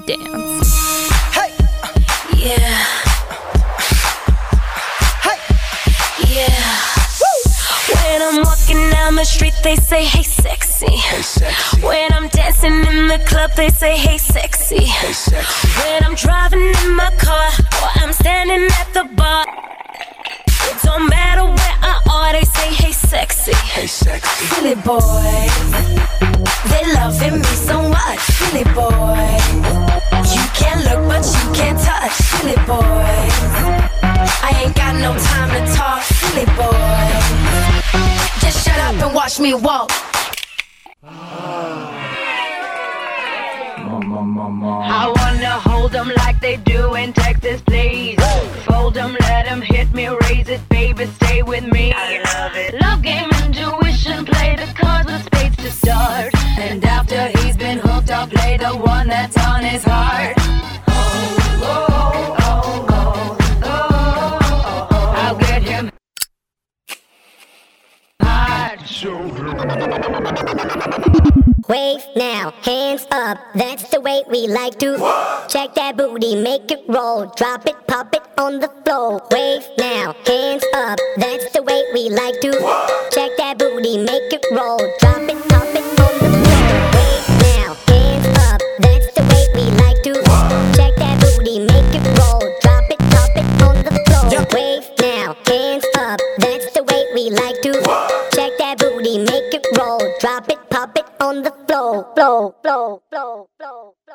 dance. Hey, Yeah. hey, Yeah. When I'm walking down the street, they say, hey, sexy. hey, sexy, When I'm dancing in the club, they say, hey, sexy. hey, sexy, When I'm driving in my car, or I'm standing at the bar, it don't matter where I are, they say, hey, sexy. hey, sexy. Silly boys, they loving me so much. Silly boys, you can't look but you can't touch. Silly boys, I ain't got no time to talk. Silly boys, just shut up and watch me walk. I wanna hold them like they do in Texas, please. Fold them, let them hit me, raise it, baby, stay with me. I love it. Love game, intuition, play the cards with spades to start. And after he's been hooked, I'll play the one that's on his heart. I'll get him hard. Wave now, hands up, that's the way we like to check that booty, make it roll, drop it, pop it on the floor. Wave now, hands up, that's the way we like to check that booty, make it roll, drop it, pop it on the floor. Wave now, hands up, that's the way we like to check that booty, make it roll, drop it, pop it on the floor. Wave now, hands up, that's the way we like to check that booty, make it roll, drop it, pop it on the floor, floor, floor, floor, floor.